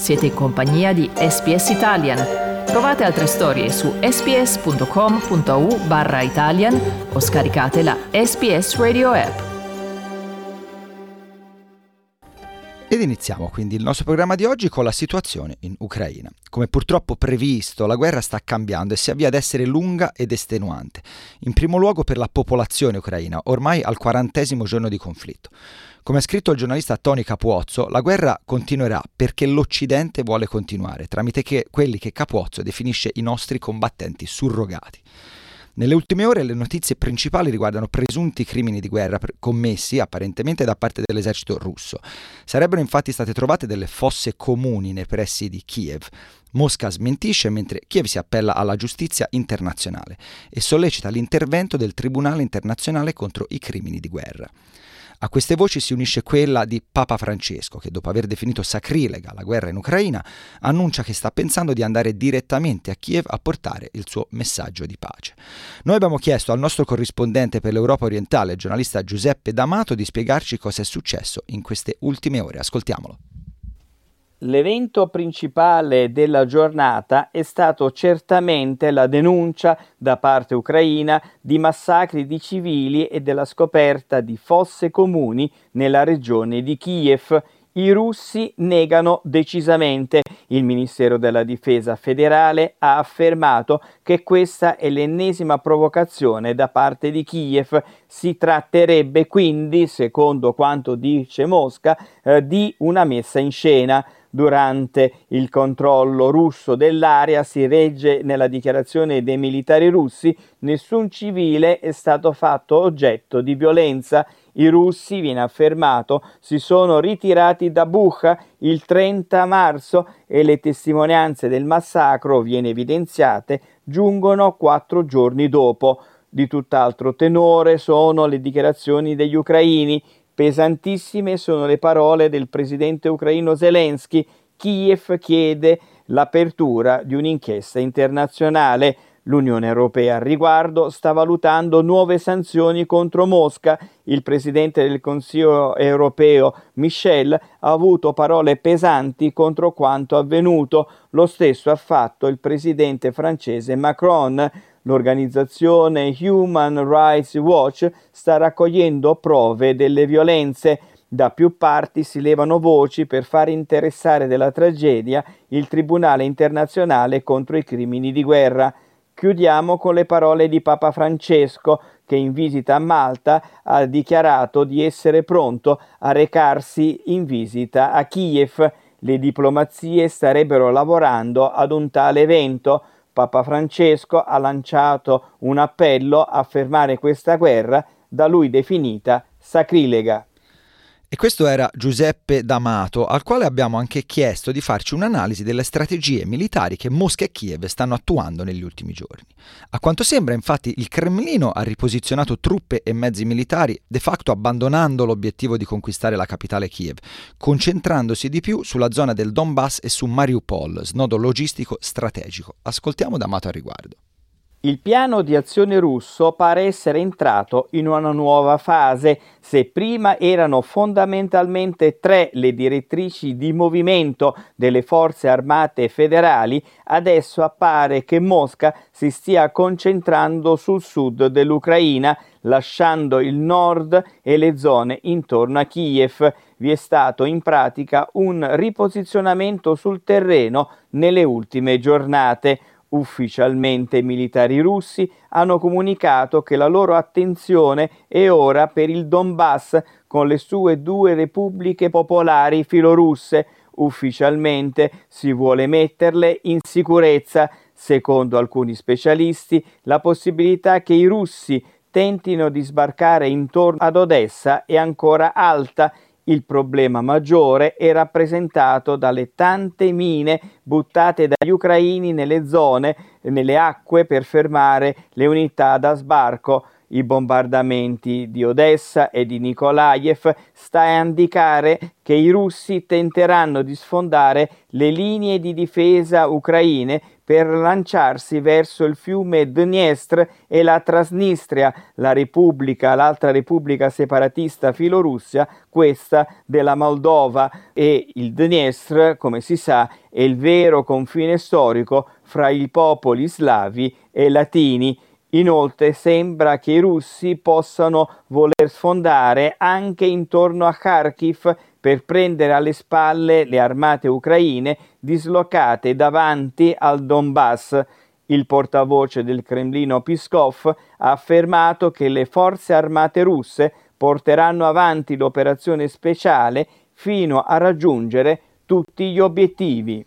Siete in compagnia di SBS Italian. Trovate altre storie su sbs.com.au/Italian o scaricate la SBS Radio app. Ed iniziamo quindi il nostro programma di oggi con la situazione in Ucraina. Come purtroppo previsto, la guerra sta cambiando e si avvia ad essere lunga ed estenuante. In primo luogo per la popolazione ucraina, ormai al 40° giorno di conflitto. Come ha scritto il giornalista Tony Capuozzo, la guerra continuerà perché l'Occidente vuole continuare, tramite quelli che Capuozzo definisce i nostri combattenti surrogati. Nelle ultime ore le notizie principali riguardano presunti crimini di guerra commessi apparentemente da parte dell'esercito russo. Sarebbero infatti state trovate delle fosse comuni nei pressi di Kiev. Mosca smentisce mentre Kiev si appella alla giustizia internazionale e sollecita l'intervento del Tribunale internazionale contro i crimini di guerra. A queste voci si unisce quella di Papa Francesco, che dopo aver definito sacrilega la guerra in Ucraina, annuncia che sta pensando di andare direttamente a Kiev a portare il suo messaggio di pace. Noi abbiamo chiesto al nostro corrispondente per l'Europa orientale, il giornalista Giuseppe D'Amato, di spiegarci cosa è successo in queste ultime ore. Ascoltiamolo. L'evento principale della giornata è stato certamente la denuncia da parte ucraina di massacri di civili e della scoperta di fosse comuni nella regione di Kiev. I russi negano decisamente. Il Ministero della Difesa federale ha affermato che questa è l'ennesima provocazione da parte di Kiev. Si tratterebbe quindi, secondo quanto dice Mosca, di una messa in scena. Durante il controllo russo dell'area, si legge nella dichiarazione dei militari russi, nessun civile è stato fatto oggetto di violenza. I russi, viene affermato, si sono ritirati da Bucha il 30 marzo e le testimonianze del massacro, viene evidenziate, giungono 4 giorni dopo. Di tutt'altro tenore sono le dichiarazioni degli ucraini. Pesantissime sono le parole del presidente ucraino Zelensky. Kiev chiede l'apertura di un'inchiesta internazionale. L'Unione Europea al riguardo sta valutando nuove sanzioni contro Mosca. Il presidente del Consiglio europeo Michel ha avuto parole pesanti contro quanto avvenuto. Lo stesso ha fatto il presidente francese Macron. L'organizzazione Human Rights Watch sta raccogliendo prove delle violenze. Da più parti si levano voci per far interessare della tragedia il Tribunale internazionale contro i crimini di guerra. Chiudiamo con le parole di Papa Francesco, che in visita a Malta ha dichiarato di essere pronto a recarsi in visita a Kiev. Le diplomazie starebbero lavorando ad un tale evento. Papa Francesco ha lanciato un appello a fermare questa guerra, da lui definita sacrilega. E questo era Giuseppe D'Amato, al quale abbiamo anche chiesto di farci un'analisi delle strategie militari che Mosca e Kiev stanno attuando negli ultimi giorni. A quanto sembra, infatti, il Cremlino ha riposizionato truppe e mezzi militari, de facto abbandonando l'obiettivo di conquistare la capitale Kiev, concentrandosi di più sulla zona del Donbass e su Mariupol, snodo logistico strategico. Ascoltiamo D'Amato al riguardo. Il piano di azione russo pare essere entrato in una nuova fase. Se prima erano fondamentalmente 3 le direttrici di movimento delle forze armate federali, adesso appare che Mosca si stia concentrando sul sud dell'Ucraina, lasciando il nord e le zone intorno a Kiev. Vi è stato in pratica un riposizionamento sul terreno nelle ultime giornate. Ufficialmente i militari russi hanno comunicato che la loro attenzione è ora per il Donbass con le sue 2 repubbliche popolari filorusse. Ufficialmente si vuole metterle in sicurezza. Secondo alcuni specialisti, la possibilità che i russi tentino di sbarcare intorno ad Odessa è ancora alta. Il problema maggiore è rappresentato dalle tante mine buttate dagli ucraini nelle zone, nelle acque per fermare le unità da sbarco. I bombardamenti di Odessa e di Nikolaev sta a indicare che i russi tenteranno di sfondare le linee di difesa ucraine per lanciarsi verso il fiume Dniestr e la Transnistria, l'altra repubblica separatista filorussia, questa della Moldova, e il Dniestr, come si sa, è il vero confine storico fra i popoli slavi e latini. Inoltre sembra che i russi possano voler sfondare anche intorno a Kharkiv per prendere alle spalle le armate ucraine dislocate davanti al Donbass. Il portavoce del Cremlino Peskov ha affermato che le forze armate russe porteranno avanti l'operazione speciale fino a raggiungere tutti gli obiettivi.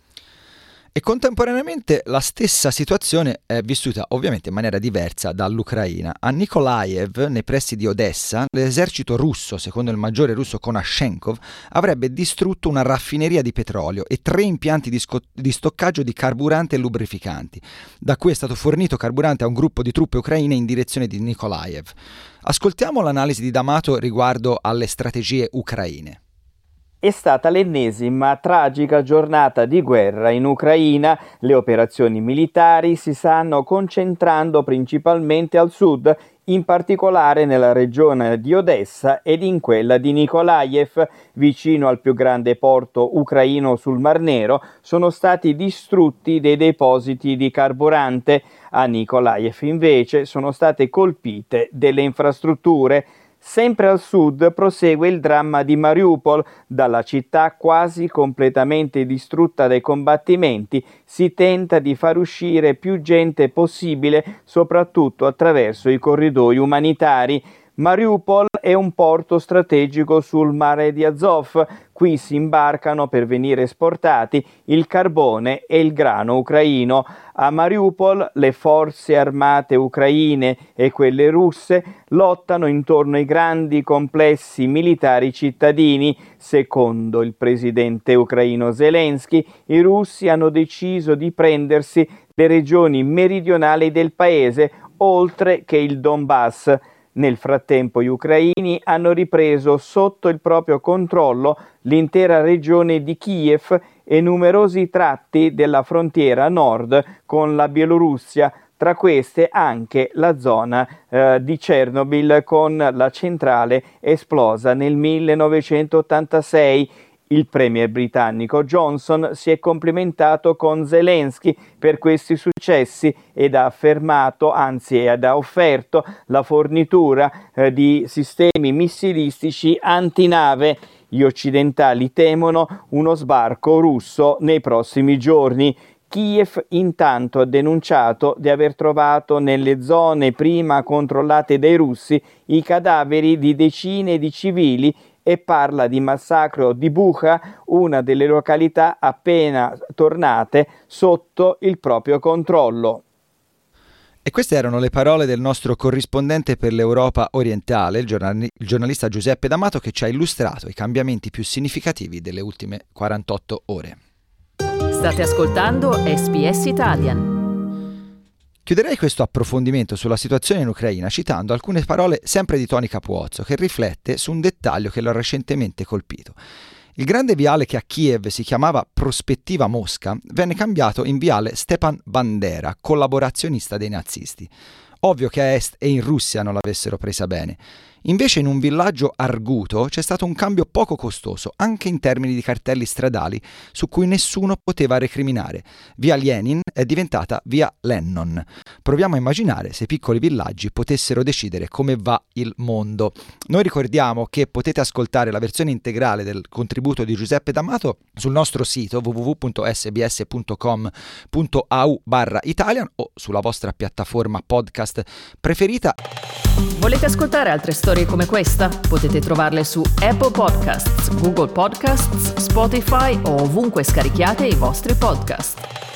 E contemporaneamente la stessa situazione è vissuta ovviamente in maniera diversa dall'Ucraina. A Nikolaev, nei pressi di Odessa, l'esercito russo, secondo il maggiore russo Konashenkov, avrebbe distrutto una raffineria di petrolio e 3 impianti di stoccaggio di carburante e lubrificanti, da cui è stato fornito carburante a un gruppo di truppe ucraine in direzione di Nikolaev. Ascoltiamo l'analisi di D'Amato riguardo alle strategie ucraine. È stata l'ennesima tragica giornata di guerra in Ucraina. Le operazioni militari si stanno concentrando principalmente al sud, in particolare nella regione di Odessa ed in quella di Nikolaev. Vicino al più grande porto ucraino sul Mar Nero sono stati distrutti dei depositi di carburante. A Nikolaev invece sono state colpite delle infrastrutture. Sempre al sud prosegue il dramma di Mariupol. Dalla città quasi completamente distrutta dai combattimenti si tenta di far uscire più gente possibile, soprattutto attraverso i corridoi umanitari. Mariupol è un porto strategico sul mare di Azov. Qui si imbarcano per venire esportati il carbone e il grano ucraino. A Mariupol le forze armate ucraine e quelle russe lottano intorno ai grandi complessi militari cittadini. Secondo il presidente ucraino Zelensky, i russi hanno deciso di prendersi le regioni meridionali del paese, oltre che il Donbass. Nel frattempo gli ucraini hanno ripreso sotto il proprio controllo l'intera regione di Kiev e numerosi tratti della frontiera nord con la Bielorussia, tra queste anche la zona di Chernobyl con la centrale esplosa nel 1986. Il premier britannico Johnson si è complimentato con Zelensky per questi successi ed ha affermato, ed ha offerto la fornitura di sistemi missilistici antinave. Gli occidentali temono uno sbarco russo nei prossimi giorni. Kiev intanto ha denunciato di aver trovato nelle zone prima controllate dai russi i cadaveri di decine di civili e parla di massacro di Bucha, una delle località appena tornate sotto il proprio controllo. E queste erano le parole del nostro corrispondente per l'Europa orientale, il giornalista Giuseppe D'Amato, che ci ha illustrato i cambiamenti più significativi delle ultime 48 ore. State ascoltando SBS Italian. Chiuderei questo approfondimento sulla situazione in Ucraina citando alcune parole sempre di Tony Capuozzo, che riflette su un dettaglio che l'ho recentemente colpito. Il grande viale che a Kiev si chiamava Prospettiva Mosca venne cambiato in viale Stepan Bandera, collaborazionista dei nazisti. Ovvio che a est e in Russia non l'avessero presa bene. Invece in un villaggio arguto c'è stato un cambio poco costoso, anche in termini di cartelli stradali, su cui nessuno poteva recriminare. Via Lenin è diventata via Lennon. Proviamo a immaginare se i piccoli villaggi potessero decidere come va il mondo. Noi ricordiamo che potete ascoltare la versione integrale del contributo di Giuseppe D'Amato sul nostro sito www.sbs.com.au/Italian o sulla vostra piattaforma podcast preferita. Volete ascoltare altre storie come questa? Potete trovarle su Apple Podcasts, Google Podcasts, Spotify o ovunque scarichiate i vostri podcast.